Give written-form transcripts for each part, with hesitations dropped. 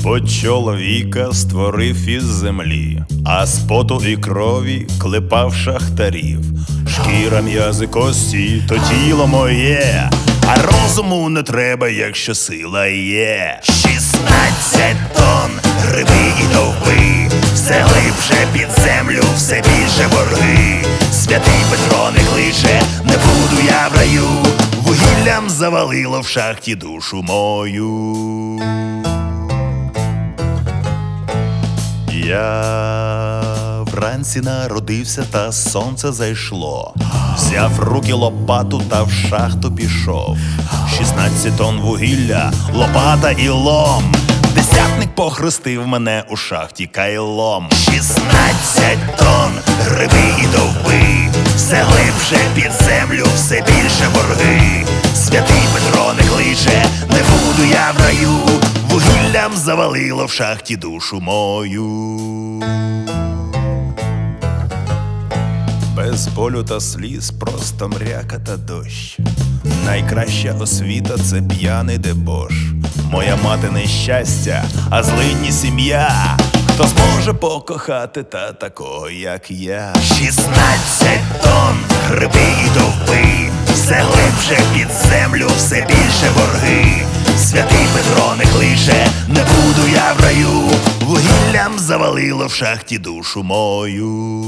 Господь чоловіка створив із землі, а з поту і крові клепав шахтарів. Шкіра, м'язи, кості, то тіло моє, а розуму не треба, якщо сила є. 16 тонн гриби і довби, все глибше під землю, все більше борги. Святий Петро не кличе, не буду я в раю, вугіллям завалило в шахті душу мою. Я вранці народився, та сонце зайшло. Взяв в руки лопату та в шахту пішов. 16 тонн вугілля, лопата і лом. Десятник похрестив мене у шахті кайлом. 16 тонн гриби і довби, все глибше під землю, все більше борги. Святий Петро не кличе, не буду я в раю, вугіллям завалило в шахті душу мою. Без болю та сліз, просто мряка та дощ. Найкраща освіта – це п'яний дебош. Моя мати нещастя, а злидні сім'я. Хто зможе покохати та такого, як я? 16 тонн гриби і довби, все глибше під землю, все більше борги. Святий Петро не кличе, не буду я в раю, вугіллям завалило в шахті душу мою.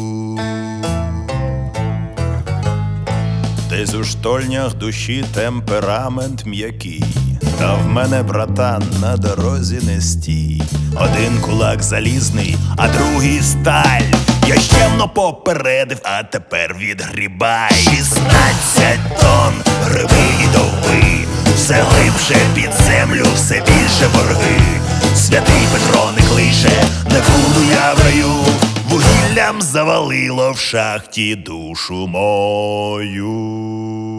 Десь у штольнях душі темперамент м'який, та в мене, братан, на дорозі не стій. Один кулак залізний, а другий сталь. Я щемно попередив, а тепер відгрібай. 16 тонн гриби і довби, все глибше під землю, все більше борги. Святий Петро не кличе, не буду я в раю, вугіллям завалило в шахті душу мою.